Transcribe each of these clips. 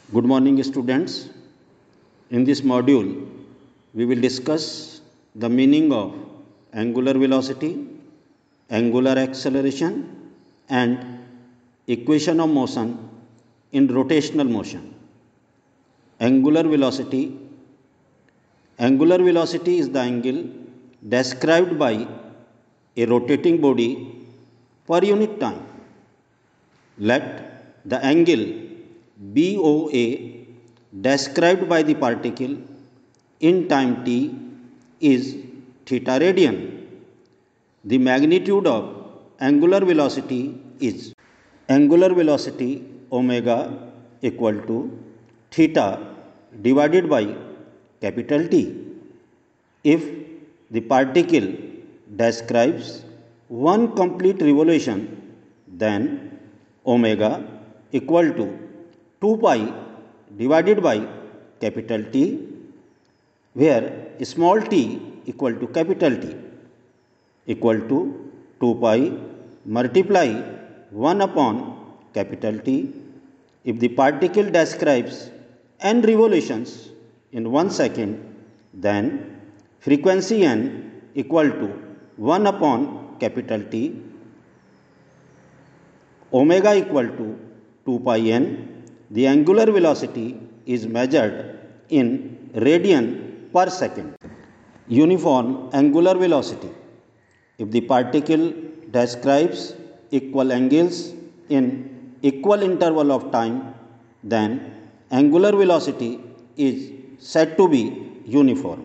Good morning, students. In this module, we will discuss the meaning of angular velocity, angular acceleration, and equation of motion in rotational motion. Angular velocity. Angular velocity is the angle described by a rotating body per unit time. Let the angle BOA described by the particle in time t is theta radian. The magnitude of angular velocity is angular velocity omega equal to theta divided by capital T. If the particle describes one complete revolution, then omega equal to 2 pi divided by capital T, where small t equal to capital T equal to 2 pi multiply 1 upon capital T. If the particle describes n revolutions in 1 second, then frequency n equal to 1 upon capital T, omega equal to 2 pi n. The angular velocity is measured in radian per second. Uniform angular velocity. If the particle describes equal angles in equal interval of time, then angular velocity is said to be uniform.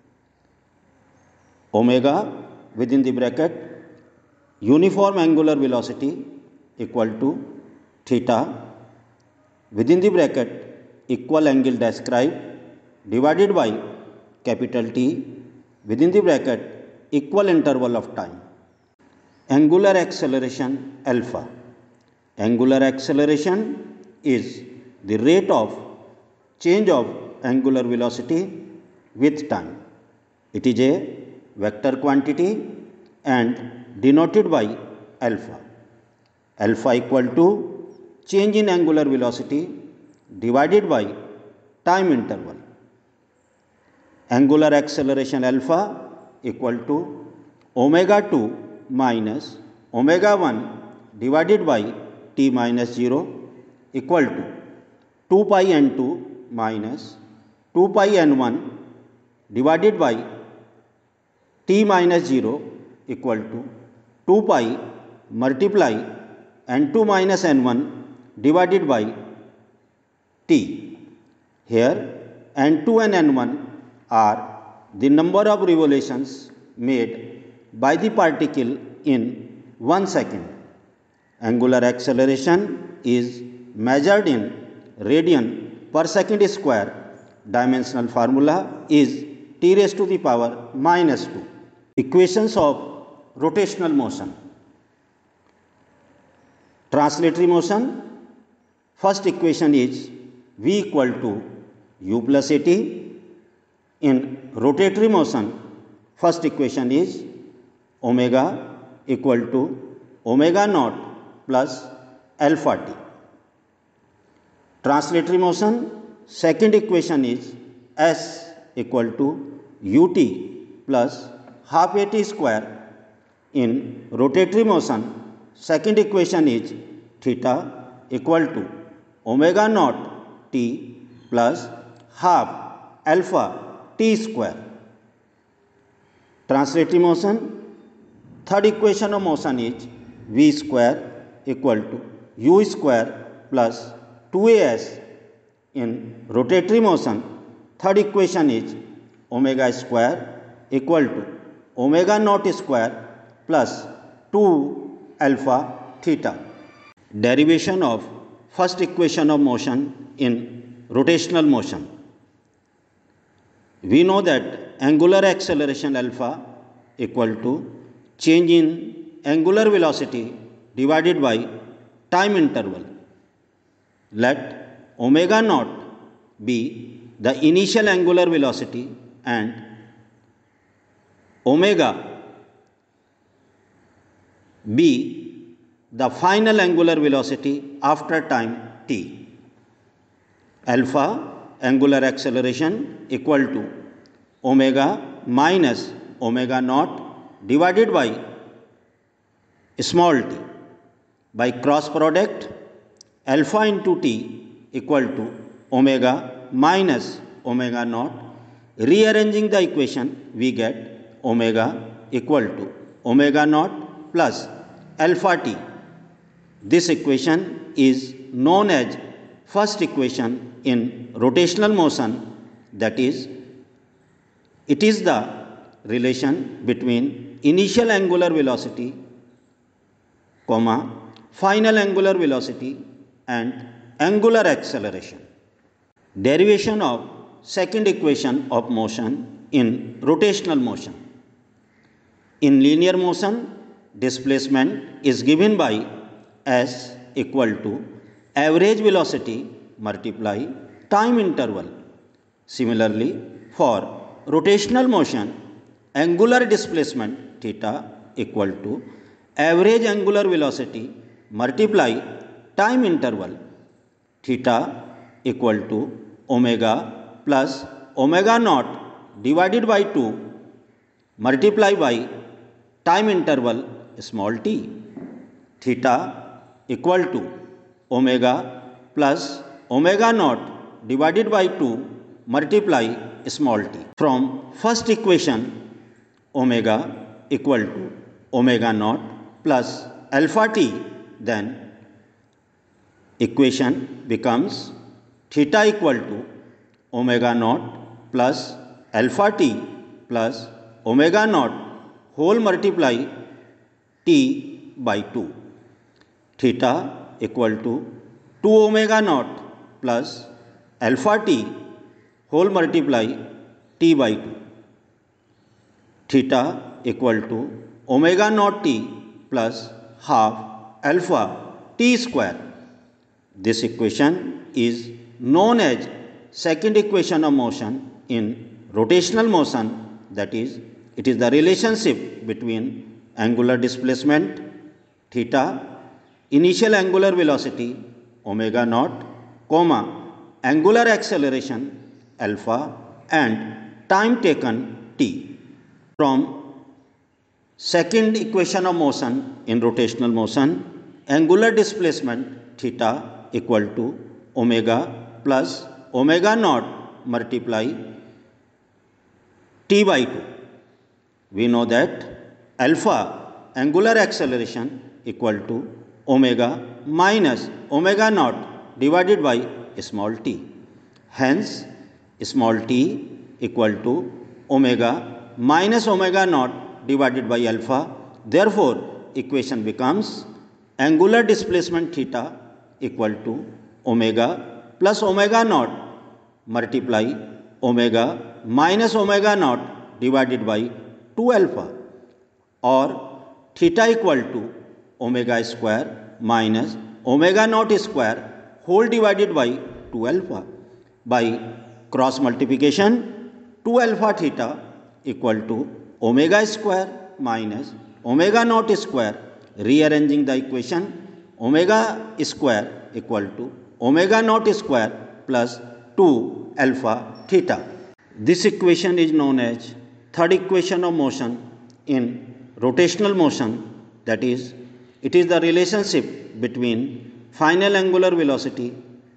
Omega within the bracket uniform angular velocity equal to theta within the bracket equal angle described divided by capital T within the bracket equal interval of time. Angular acceleration alpha. Angular acceleration is the rate of change of angular velocity with time. It is a vector quantity and denoted by alpha. Alpha equal to change in angular velocity divided by time interval. Angular acceleration alpha equal to omega 2 minus omega 1 divided by t minus 0 equal to 2 pi n2 minus 2 pi n1 divided by t minus 0 equal to 2 pi multiply n2 minus n1 divided by t. Here n2 and n1 are the number of revolutions made by the particle in 1 second. Angular acceleration is measured in radian per second square. Dimensional formula is t raised to the power minus 2. Equations of rotational motion. Translatory motion. First equation is v equal to u plus at. In rotatory motion, first equation is omega equal to omega naught plus alpha t. Translatory motion, second equation is s equal to ut plus half at square. In rotatory motion, second equation is theta equal to omega naught t plus half alpha t square. Translatory motion, third equation of motion is v square equal to u square plus 2as. In rotatory motion, third equation is omega square equal to omega naught square plus 2 alpha theta. Derivation of first equation of motion in rotational motion. We know that angular acceleration alpha equal to change in angular velocity divided by time interval. Let omega naught be the initial angular velocity and omega be the final angular velocity after time t. alpha angular acceleration equal to omega minus omega naught divided by small t. By cross product, alpha into t equal to omega minus omega naught. Rearranging the equation, we get omega equal to omega naught plus alpha t. This equation is known as first equation in rotational motion, that is, it is the relation between initial angular velocity, final angular velocity and angular acceleration. Derivation of second equation of motion in rotational motion. In linear motion, displacement is given by s equal to average velocity multiply time interval. Similarly, for rotational motion, angular displacement theta equal to average angular velocity multiply time interval. Theta equal to omega plus omega naught divided by 2 multiply by time interval small t. Theta equal to omega plus omega naught divided by 2 multiply small t. From first equation, omega equal to omega naught plus alpha t, then equation becomes theta equal to omega naught plus alpha t plus omega naught whole multiply t by 2. Theta equal to 2 omega naught plus alpha t whole multiply t by 2. Theta equal to omega naught t plus half alpha t square. This equation is known as second equation of motion in rotational motion, that is, it is the relationship between angular displacement theta, initial angular velocity omega naught, angular acceleration alpha and time taken t. From second equation of motion in rotational motion, angular displacement theta equal to omega plus omega naught multiply t by 2. We know that alpha angular acceleration equal to omega minus omega naught divided by small t. Hence, small t equal to omega minus omega naught divided by alpha. Therefore, equation becomes angular displacement theta equal to omega plus omega naught multiply omega minus omega naught divided by 2 alpha, or theta equal to omega square minus omega naught square whole divided by 2 alpha. By cross multiplication, 2 alpha theta equal to omega square minus omega naught square. Rearranging the equation, omega square equal to omega naught square plus 2 alpha theta. This equation is known as third equation of motion in rotational motion, that is, it is the relationship between final angular velocity,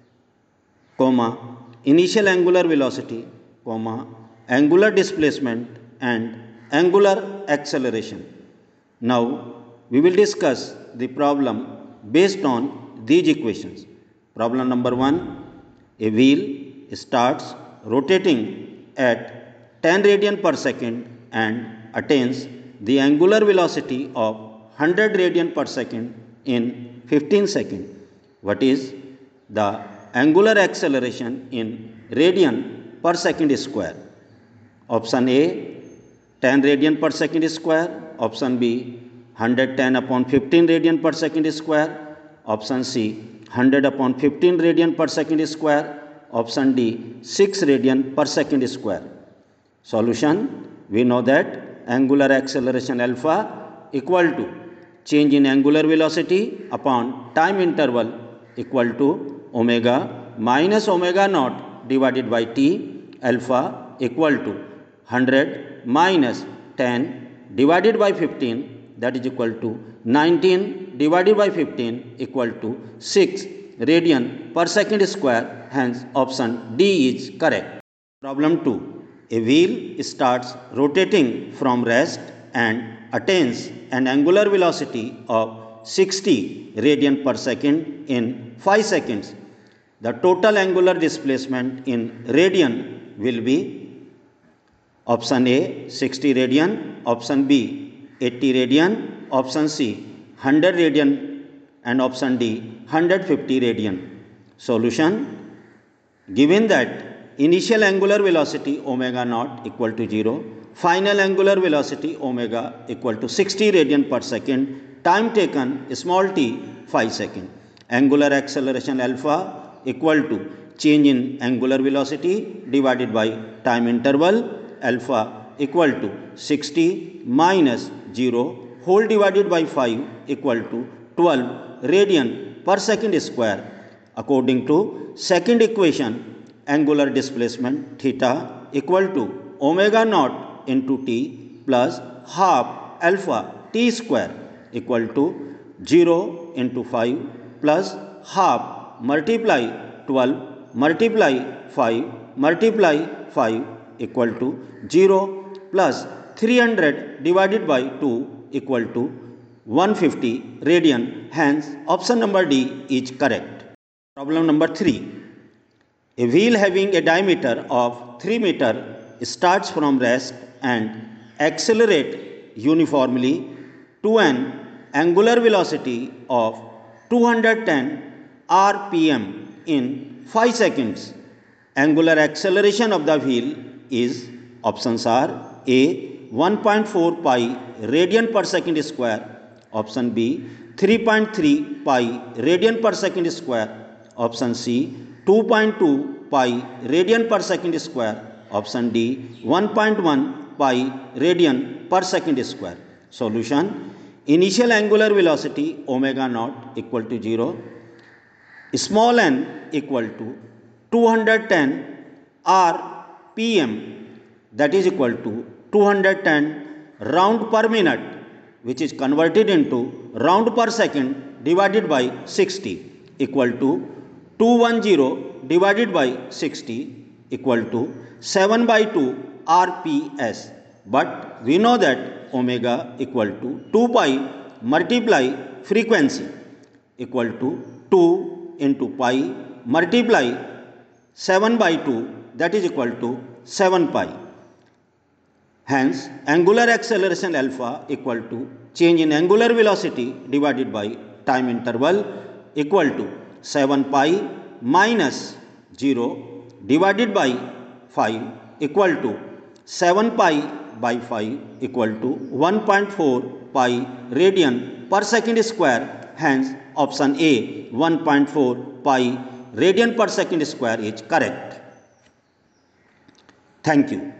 initial angular velocity, angular displacement and angular acceleration. Now, we will discuss the problem based on these equations. Problem number 1, a wheel starts rotating at 10 radian per second and attains the angular velocity of 100 radian per second in 15 seconds. What is the angular acceleration in radian per second square? Option A, 10 radian per second square. Option B, 110 upon 15 radian per second square. Option C, 100 upon 15 radian per second square. Option D, 6 radian per second square. Solution, we know that angular acceleration alpha equal to change in angular velocity upon time interval equal to omega minus omega naught divided by t alpha equal to 100 minus 10 divided by 15, that is equal to 19 divided by 15 equal to 6 radian per second square. Hence option D is correct. Problem 2. A wheel starts rotating from rest and attains an angular velocity of 60 radian per second in 5 seconds. The total angular displacement in radian will be option A 60 radian, option B 80 radian, option C 100 radian, and option D 150 radian. Solution: given that initial angular velocity omega naught equal to 0, final angular velocity omega equal to 60 radian per second, time taken small t 5 seconds, angular acceleration alpha equal to change in angular velocity divided by time interval alpha equal to 60 minus 0 whole divided by 5 equal to 12 radian per second square. According to second equation, angular displacement theta equal to omega naught into t plus half alpha t square equal to 0 into 5 plus half multiply 12 multiply 5 multiply 5 equal to 0 plus 300 divided by 2 equal to 150 radian. Hence option number D is correct. Problem number 3. A wheel having a diameter of 3 meter starts from rest and accelerate uniformly to an angular velocity of 210 rpm in 5 seconds. Angular acceleration of the wheel is, options are A 1.4 pi radian per second square, option B 3.3 pi radian per second square, option C 2.2 pi radian per second square, option D 1.1 pi radian per second square. Solution: initial angular velocity omega naught equal to 0, small n equal to 210 rpm, that is equal to 210 round per minute, which is converted into round per second divided by 60 equal to 210 divided by 60 equal to 7 by 2 rps. But we know that omega equal to 2 pi multiply frequency equal to 2 into pi multiply 7 by 2, that is equal to 7 pi. Hence angular acceleration alpha equal to change in angular velocity divided by time interval equal to 7 pi minus 0 divided by 5 equal to 7 pi by 5 equal to 1.4 pi radian per second square. Hence option A 1.4 pi radian per second square is correct. Thank you.